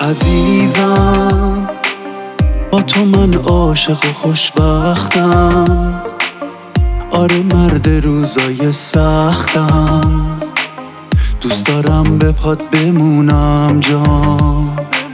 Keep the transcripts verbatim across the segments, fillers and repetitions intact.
عزیزم، با تو من عاشق و خوشبختم. آره مرد روزای سختم، دوست دارم به پات بمونم جان.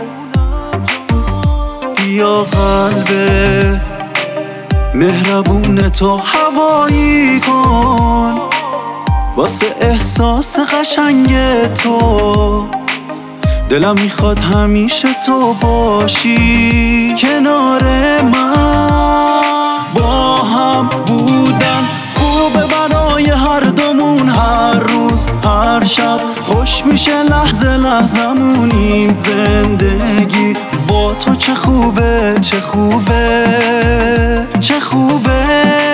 بیا قلب مهربون تو هوایی کن، واسه احساس قشنگ تو دلم میخواد همیشه تو باشی کنار من. با هم بودن خوبه برای هر دومون، هر روز هر شب خوش میشه لحظه لحظمون. این زندگی با تو چه خوبه چه خوبه چه خوبه.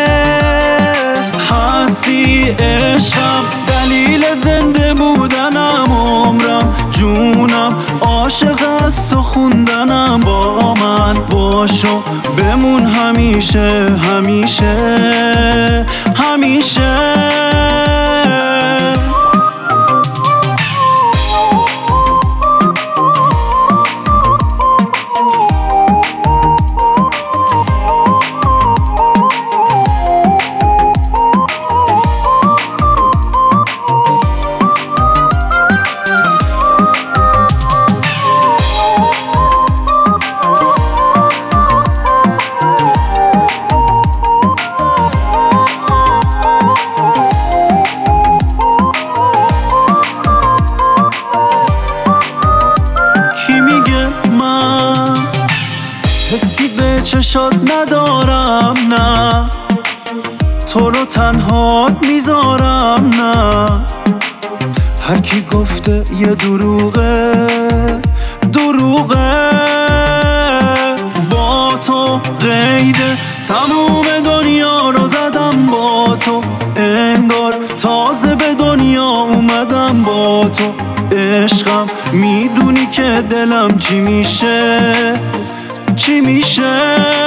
هستی عشقم، دلیل زنده بودنم، عمرم جونم، عاشق از تو خوندنم. با من باشو بمون همیشه همیشه همیشه. حسی به چشات ندارم نه، تو رو تنها میذارم نه. هر کی گفته یه دروغه دروغه، با تو قیده تموم دنیا رو زدم. با تو انگار تازه به دنیا اومدم. با تو عشقم، میدونی که دلم چی میشه چی میشه.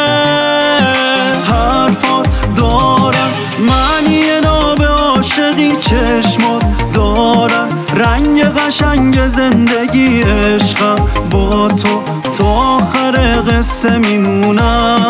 حرفات دارن معنی ناب عاشقی، چشمات دارن رنگ قشنگ زندگی. عشقم با تو تا آخر قصه میمونم